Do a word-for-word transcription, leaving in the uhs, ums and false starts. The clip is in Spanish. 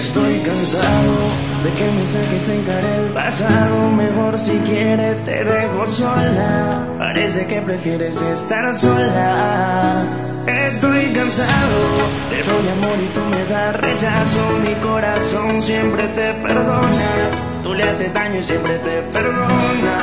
Estoy cansado de que me saques en cara el pasado. Mejor si quieres te dejo sola. Parece que prefieres estar sola. Estoy cansado, te doy amor y tú me das rechazo. Mi corazón siempre te perdona. Tú le haces daño y siempre te perdona.